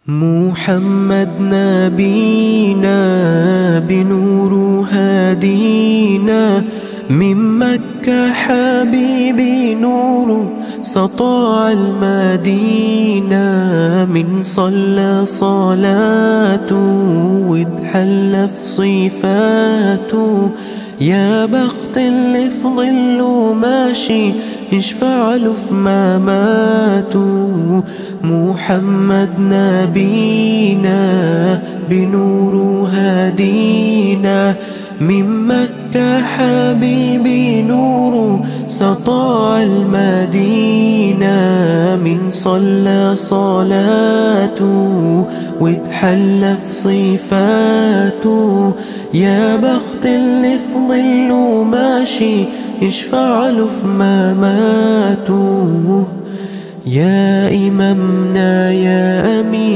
محمد نبينا بنور هادينا، من مكة حبيبي نور سطاع المدينة، من صلى صلاته واتحلى في صفاته، يا بخت اللي في ظله ماشي يشفع له في مماته. محمد نبينا بنور هادينا، من مكة حبيبي نور سطاع المدينة، من صلى صلاته واتحلى في صفاته، يا بخت اللي في ظله ماشي يشفع له في مماته. يا إمامنا يا أمين